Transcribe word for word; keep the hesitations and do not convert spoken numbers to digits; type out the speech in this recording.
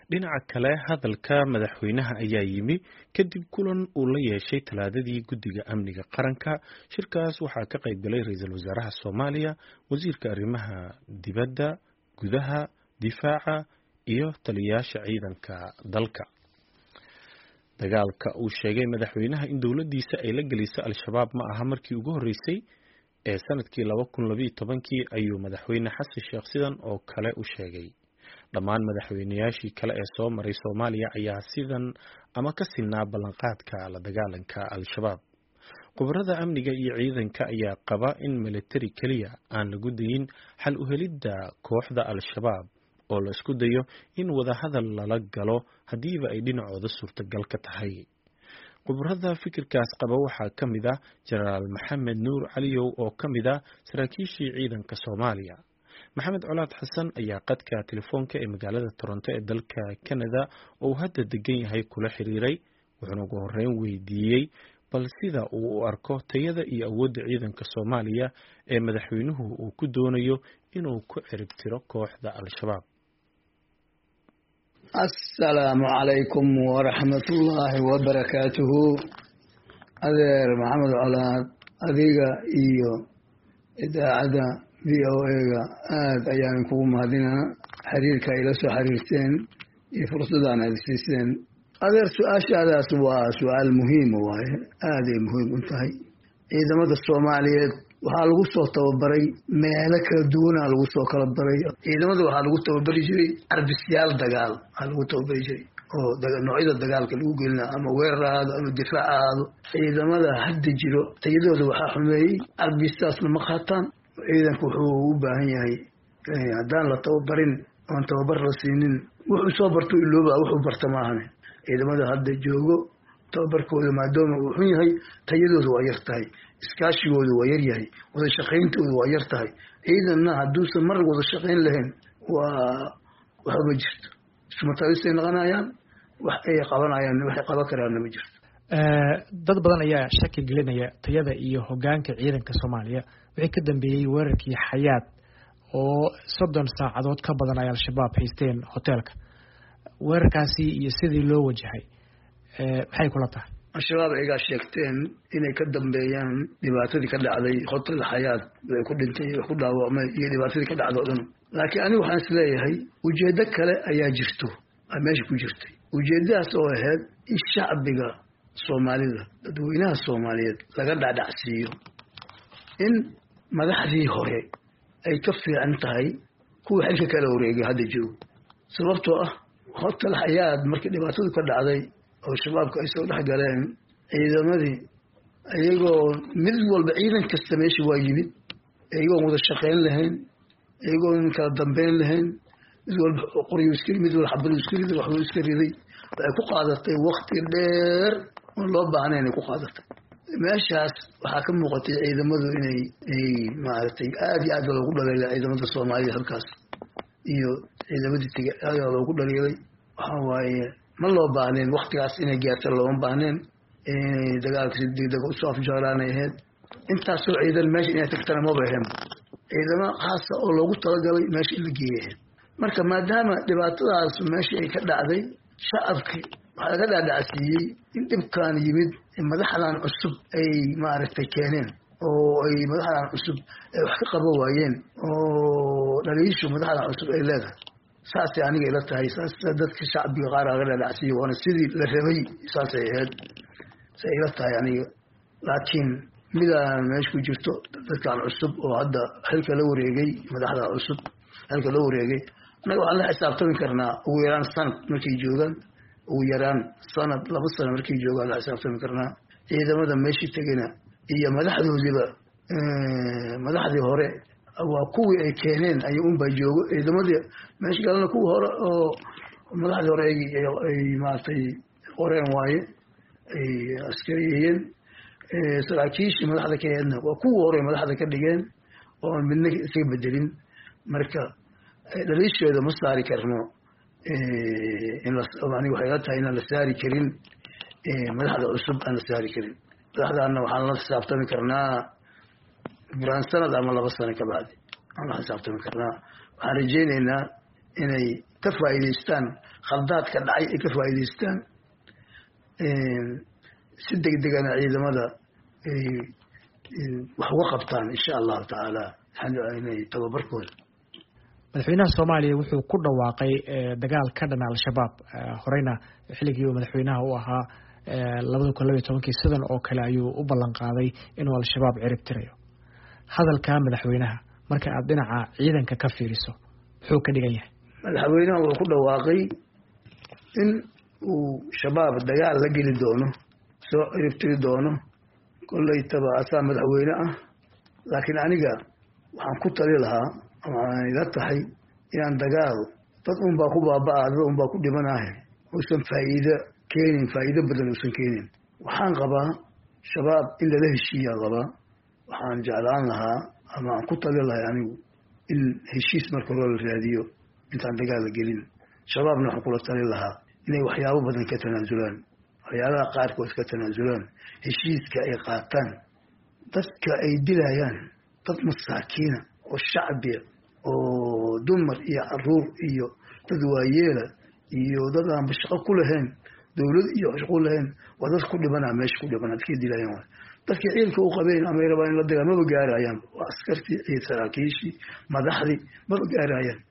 dhinaca kale hadalka madaxweynaha ayaa yimi kadib kulan uu la yeeshay talaadadii guddiga amniga qaranka. shirkaas waxaa ka qayb galay ra-iisul wasaaraha Soomaaliya, wasiirka arrimaha dibadda, gudaha, difaaca iyo taliyayaasha ciidanka dalka. dagaalka uu sheegay madaxweynaha in dowladdiisa ay la gelisay al-shabaab ma aha markii ugu horreysay ee sanadkii laba kun laba iyo tobankii ayuu madaxweyne xasan sheekh sidan oo kale u sheegay. dhammaan madaxweynayaashii kale ee soo maray Soomaaliya ayaa sidan ama ka sinaa ballanqaadka la dagaalanka al-shabaab. khubarada amniga iyo ciidanka ayaa qaba in military kaliya aan lagu dayin xal u helidda kooxda al-shabaab oo la isku dayo in wada hadal lala galo hadiiba ay dhinacooda suurtagal ka tahay. khubarada fikirkaas qaba waxaa ka mid ah Jenaraal Maxamed Nuur Caliyow oo ka mid ah saraakiishii ciidanka Soomaaliya. maxamed colaad xasan ayaa qadka telefoonka ee magaalada Toronto ee dalka Canada oo hadda degan yahay kula xiriiray, wuxuuna ugu horreyn weydiiyey bal sida uu u arko tayada iyo awoodda ciidanka Soomaaliya ee madaxweynuhu uu ku doonayo inuu ku cirib tiro kooxda al-shabaab. assalaamu calaykum waraxmatullaahi wabarakaatuhu. adeer maxamed colaad, adiga iyo idaacadda v o a-ga aada ayaan kugu mahadinaa xiriirka ay la soo xiriirteen iyo fursadaan aada siiseen. adeer su-aashaadaas waa su-aal muhiima waaye, aaday muhiim u tahay. ciidamada Soomaaliyeed waxaa lagu soo tababaray meelo kala duwanaa lagu soo kala baray. ciidamada waxaa lagu tababari jiray arbisyaal dagaal waxaa lagu tababari jiray oo noocyada dagaalka lagu gelina ama weerar ahaado ama difaac ahaado. ciidamada hadda jiro tayadooda waxaa xumeeyey arbistaasna ma qaataan. ciidanku wuxuu u baahan yahay haddaan la tababarin oon tababar la siinin wuxuu soo barto ilooba wuxuu barta maahane. ciidamada hadda joogo tababarkooda maadaama uu xun yahay tayadooda waa yar tahay, iskaashigooda waa yar yahay, wada shaqayntooda waa yar tahay. ciidanna hadduusan mar wada shaqayn lahayn waa waxba jirto, ismatalisay noqonayaan, wax ay qabanayaan waxay qaban karaanna ma jirto. dad badan ayaa shaki gelinaya tayada iyo hogaanka ciidanka Soomaaliya wixii ka dambeeyay weerarkii Xayaat oo soddon saacadood ka badan ay al-shabaab haysteen hoteelka. weerarkaasi iyo sidii loo wajahay maxay kula tahay? al-shabaab ayagaa sheegteen inay ka dambeeyaan dhibaatadii ka dhacday hotel Xayaat ay ku dhintay ku dhaawacmay iyo dhibaatadii ka dhacday oo dhan. laakiin anigu waxaan is leeyahay ujeeddo kale ayaa jirto meesha ku jirtay. ujeeddadaas oo ahayd in shacbiga Soomaalida, dadweynaha Soomaaliyeed laga dhacdhacsiiyo in madaxdii hore ay ka fiican tahay kuwa xilka kala wareegay hadda joogo. sababtoo ah hotel Xayaat markii dhibaatadu ka dhacday oo shabaabka ay soo dhex galeen ciidamadii, iyagoo mid walba ciidan kasta meesha waa yimid, iyagoon wada shaqayn lahayn, iyagoon kala dambeyn lahayn, mid walba qoryo iska mid walba xabadu iska riday, waxbuu iska riday. waxay ku qaadatay waqti dheer oo loo baahnayn ay ku qaadatay. meeshaas waxaa ka muuqatay ciidamadu inay ay maaragtay aada iyo aad loogu dhaleelay ciidamada Soomaaliya halkaas iyo ciidamadii tegay aada loogu dhaleelay. waxaa waaye ma loo baahnayn waqtigaas inay gaarto, looma baahnayn inay dagaalka si degdeg u soo afjaaraanay ahayd. intaasoo ciidan meesha inay tagtana maba ahayn, ciidamo khaasa oo loogu talagalay meesha in la geeyay ahayd. marka maadaama dhibaatadaas meesha ay ka dhacday, shacabkii waxaa laga dhaadhacsiiyey in dhibkaan yimid madaxdan cusub ay maaragtay keeneen oo ay madaxdan cusub ay wax ka qaban waayeen oo dhaliishu madaxdan cusub ay leedahay. saasay aniga ila tahay, saas dadka shacbiga qaar laga dhaadhacsiiyey waana sidii la rabay, saasay ahayd say ila tahay aniga. laakiin midaan meesha ku jirto dadkan cusub oo hadda xilka la wareegay, madaxda cusub xilka la wareegay, annaga waxaan la xisaabtami karnaa ugu yaraan sanad markay joogaan, ugu yaraan sanad laba sano markay joogaan la xisaabtami karnaa. ciidamada meeshii tegayna iyo madaxdoodiiba madaxdii hore waa kuwii ay keeneen ay unbaa joogo. ciidamadii meesha galana kuwii hore oo madaxdii hore ay maaragtay qoreen waaye, ay askariyeeyeen. saraakiishii madaxda ka heedna waa kuwii hore madaxda ka dhigeen oo midna isaga bedelin. marka dhaliisheeda ma saari karno, aniga waxay la tahay inaan la saari karin madaxda cusub, aan la saari karin. madaxdaana waxaan la xisaabtami karnaa buraan sanad ama laba sano ka bacdi aan la xisaabtami karnaa. waxaan rajaynaynaa inay ka faa'iidaystaan khaldaadka dhacay ay ka faa'iidaystaan si degdegana ciidamada ay wax uga qabtaan insha allahu tacaala inay tababarkooda. madaxweynaha soomaaliya wuxuu ku dhawaaqay dagaal ka dhana al-shabaab horeyna xilligii uu madaxweynaha u ahaa labada kun labaiyo tobankii sidan oo kale ayuu u ballan qaaday inuu al-shabaab cirib tirayo. hadalka madaxweynaha marka aad dhinaca ciidanka ka fiiriso muxuu ka dhigan yahay? madaxweynaha wuxuu ku dhawaaqay in uu shabaab dagaal la geli doono, soo cirib tiri doono. kollaytaba asaa madaxweyne ah, laakiin aniga waxaan ku tali lahaa ama ila tahay inaan dagaal dad un baa ku baaba'aa, dad un baa ku dhimanahay, uusan faa'iido keenin, faa'iido badan uusan keenin. waxaan qabaa shabaab in lala heshiiyaa qabaa. waxaan jeclaan lahaa ama aan ku tali lahay anigu in heshiis marka hore la raadiyo intaan dagaal la gelin. shabaabna waxaan kula tali lahaa inay waxyaabo badan ka tanaasulaan, waxyaalaha qaarkood ka tanaasulaan, heshiiska ay qaataan. dadka ay dilayaan dad masaakiina oo shacbiya oo dumar iyo caruur iyo dad waayeela iyo dad aan shaqo ku lahayn, dowlad iyo shaqo lahayn, waa dad ku dhibanaa meesha ku dhibanaa dadkii dilayaan. waay dadkii ciilka u qabeen ama ay rabaan in la dagaal maba gaarayaan, waa askartii iyo saraakiishii madaxdii maba gaarayaan.